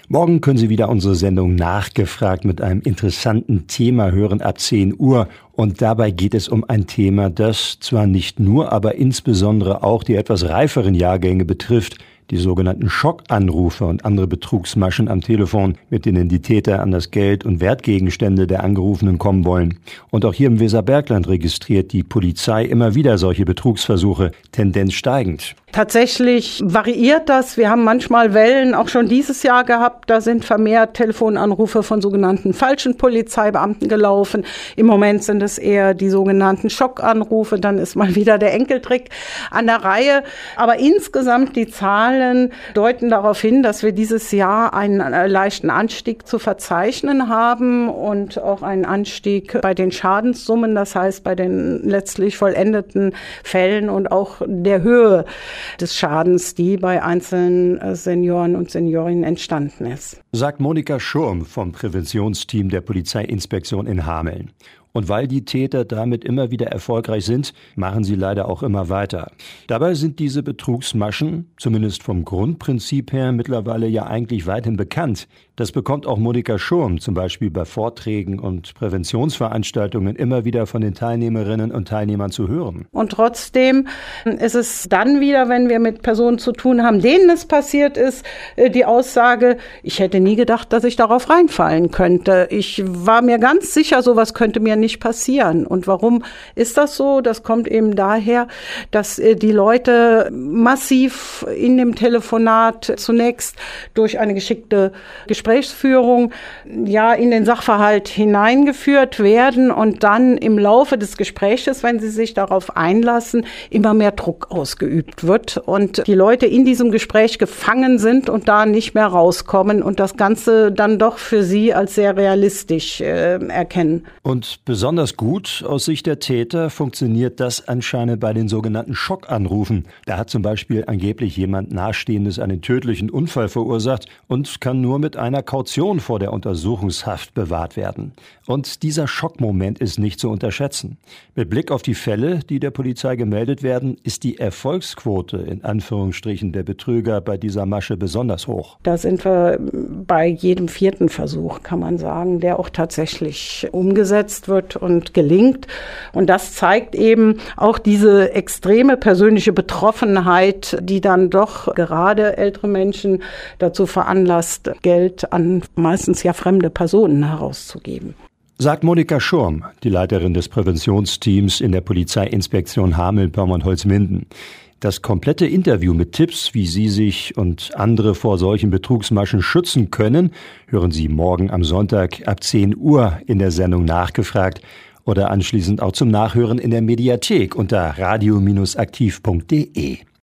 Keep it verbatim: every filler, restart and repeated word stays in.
Morgen können Sie wieder unsere Sendung Nachgefragt mit einem interessanten Thema hören ab zehn Uhr. Und dabei geht es um ein Thema, das zwar nicht nur, aber insbesondere auch die etwas reiferen Jahrgänge betrifft. Die sogenannten Schockanrufe und andere Betrugsmaschen am Telefon, mit denen die Täter an das Geld und Wertgegenstände der Angerufenen kommen wollen. Und auch hier im Weserbergland registriert die Polizei immer wieder solche Betrugsversuche, Tendenz steigend. Tatsächlich variiert das. Wir haben manchmal Wellen, auch schon dieses Jahr gehabt. Da sind vermehrt Telefonanrufe von sogenannten falschen Polizeibeamten gelaufen. Im Moment sind es eher die sogenannten Schockanrufe. Dann ist mal wieder der Enkeltrick an der Reihe. Aber insgesamt die Zahlen deuten darauf hin, dass wir dieses Jahr einen leichten Anstieg zu verzeichnen haben und auch einen Anstieg bei den Schadenssummen, das heißt bei den letztlich vollendeten Fällen und auch der Höhe des Schadens, die bei einzelnen Senioren und Seniorinnen entstanden ist. Sagt Monika Schurm vom Präventionsteam der Polizeiinspektion in Hameln. Und weil die Täter damit immer wieder erfolgreich sind, machen sie leider auch immer weiter. Dabei sind diese Betrugsmaschen, zumindest vom Grundprinzip her, mittlerweile ja eigentlich weithin bekannt. Das bekommt auch Monika Schurm zum Beispiel bei Vorträgen und Präventionsveranstaltungen immer wieder von den Teilnehmerinnen und Teilnehmern zu hören. Und trotzdem ist es dann wieder, wenn wir mit Personen zu tun haben, denen es passiert ist, die Aussage, ich hätte nie gedacht, dass ich darauf reinfallen könnte. Ich war mir ganz sicher, sowas könnte mir nicht passieren. Und warum ist das so? Das kommt eben daher, dass die Leute massiv in dem Telefonat zunächst durch eine geschickte Gesprächsführung ja in den Sachverhalt hineingeführt werden und dann im Laufe des Gespräches, wenn sie sich darauf einlassen, immer mehr Druck ausgeübt wird und die Leute in diesem Gespräch gefangen sind und da nicht mehr rauskommen und das Ganze dann doch für sie als sehr realistisch äh, erkennen. Und besonders gut aus Sicht der Täter funktioniert das anscheinend bei den sogenannten Schockanrufen. Da hat zum Beispiel angeblich jemand Nahestehendes einen tödlichen Unfall verursacht und kann nur mit einer Kaution vor der Untersuchungshaft bewahrt werden. Und dieser Schockmoment ist nicht zu unterschätzen. Mit Blick auf die Fälle, die der Polizei gemeldet werden, ist die Erfolgsquote in Anführungsstrichen der Betrüger bei dieser Masche besonders hoch. Da sind wir bei jedem vierten Versuch, kann man sagen, der auch tatsächlich umgesetzt wird und gelingt. Und das zeigt eben auch diese extreme persönliche Betroffenheit, die dann doch gerade ältere Menschen dazu veranlasst, Geld an meistens ja fremde Personen herauszugeben. Sagt Monika Schurm, die Leiterin des Präventionsteams in der Polizeiinspektion Hameln-Pyrmont-Holzminden. Das komplette Interview mit Tipps, wie Sie sich und andere vor solchen Betrugsmaschen schützen können, hören Sie morgen am Sonntag ab zehn Uhr in der Sendung Nachgefragt oder anschließend auch zum Nachhören in der Mediathek unter radio Bindestrich aktiv Punkt de.